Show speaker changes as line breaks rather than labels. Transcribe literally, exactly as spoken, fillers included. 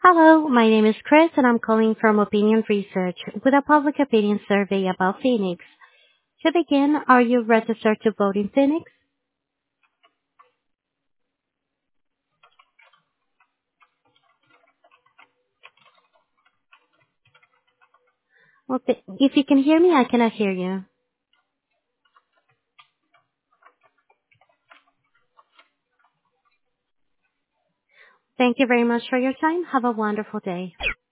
Hello, my name is Chris and I'm calling from Opinion Research with a public opinion survey about Phoenix. To begin, are you registered to vote in Phoenix? Well, th- if you can hear me, I cannot hear you. Thank you very much for your time. Have a wonderful day.